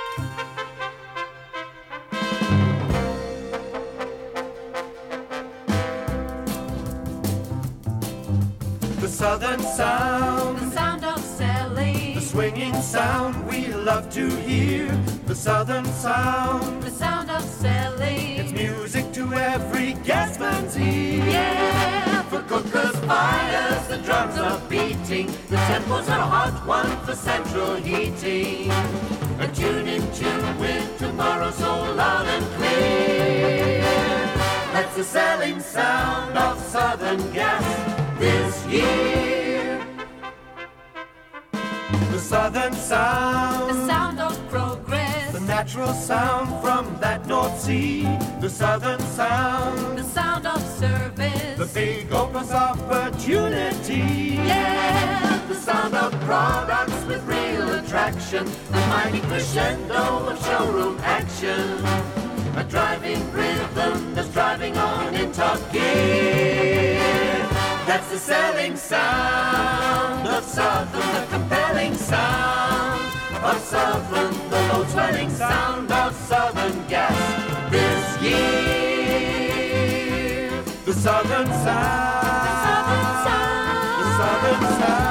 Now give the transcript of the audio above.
The Southern sound, the sound of selling, the swinging sound we love to hear. The Southern sound, the sound of selling. it's music to every gasman's ear. Yeah, For cookers, fires, the drums are beating. The tempos are hot, one for central heating. A tune in tune with tomorrow so loud and clear. That's the selling sound of Southern gas this year. The Southern sound, the sound of progress, the natural sound from that North Sea. The Southern sound, the sound of service, the big opus opportunity. yeah, The sound of products with real attraction, the mighty crescendo of showroom action. A driving rhythm that's driving on in top gear. That's the selling sound of Southern, the compelling sound of Southern, the low-swelling sound of Southern gas this year. The Southern sound, the southern sound, the Southern sound.